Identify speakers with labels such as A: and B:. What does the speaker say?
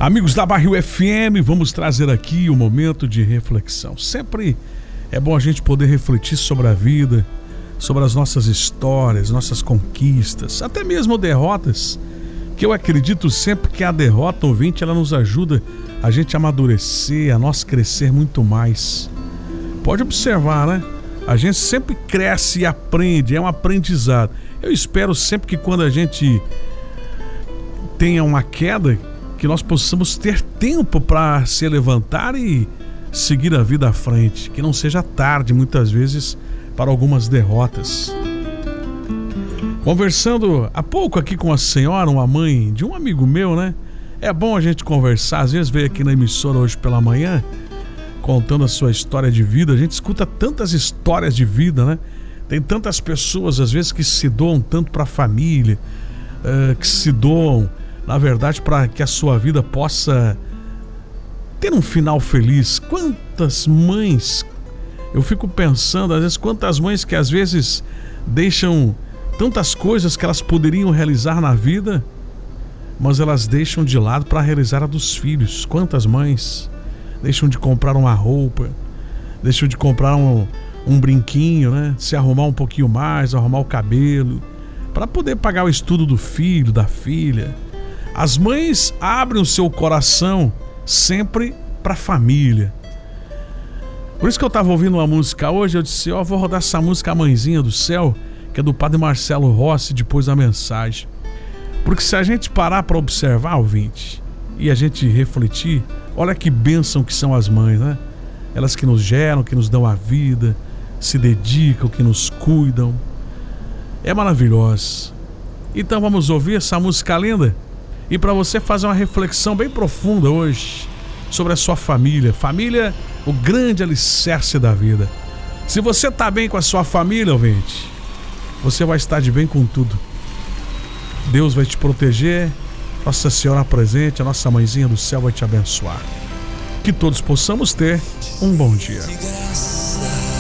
A: Amigos da Barril FM, vamos trazer aqui um momento de reflexão. Sempre é bom a gente poder refletir sobre a vida, sobre as nossas histórias, nossas conquistas, até mesmo derrotas, que eu acredito sempre que a derrota, ouvinte, ela nos ajuda a gente a amadurecer, a nós crescer muito mais. Pode observar, né? A gente sempre cresce e aprende, é um aprendizado. Eu espero sempre que quando a gente tenha uma queda, que nós possamos ter tempo para se levantar e seguir a vida à frente, que não seja tarde muitas vezes para algumas derrotas. Conversando há pouco aqui com a senhora, uma mãe de um amigo meu, né? É bom a gente conversar, às vezes veio aqui na emissora hoje pela manhã, contando a sua história de vida. A gente escuta tantas histórias de vida, né? Tem tantas pessoas às vezes que se doam tanto para a família, que se doam, na verdade, para que a sua vida possa ter um final feliz. Quantas mães, eu fico pensando, às vezes, quantas mães que às vezes deixam tantas coisas que elas poderiam realizar na vida, mas elas deixam de lado para realizar a dos filhos. Quantas mães deixam de comprar uma roupa, deixam de comprar um brinquinho, né? Se arrumar um pouquinho mais, arrumar o cabelo, para poder pagar o estudo do filho, da filha. As mães abrem o seu coração sempre para a família. Por isso que eu estava ouvindo uma música hoje, eu disse, vou rodar essa música, A Mãezinha do Céu, que é do Padre Marcelo Rossi, depois da mensagem. Porque se a gente parar para observar, ouvinte, e a gente refletir, olha que bênção que são as mães, né? Elas que nos geram, que nos dão a vida, se dedicam, que nos cuidam. É maravilhoso. Então vamos ouvir essa música linda? E para você fazer uma reflexão bem profunda hoje sobre a sua família. Família, o grande alicerce da vida. Se você está bem com a sua família, ouvinte, você vai estar de bem com tudo. Deus vai te proteger, Nossa Senhora presente, a nossa mãezinha do céu vai te abençoar. Que todos possamos ter um bom dia.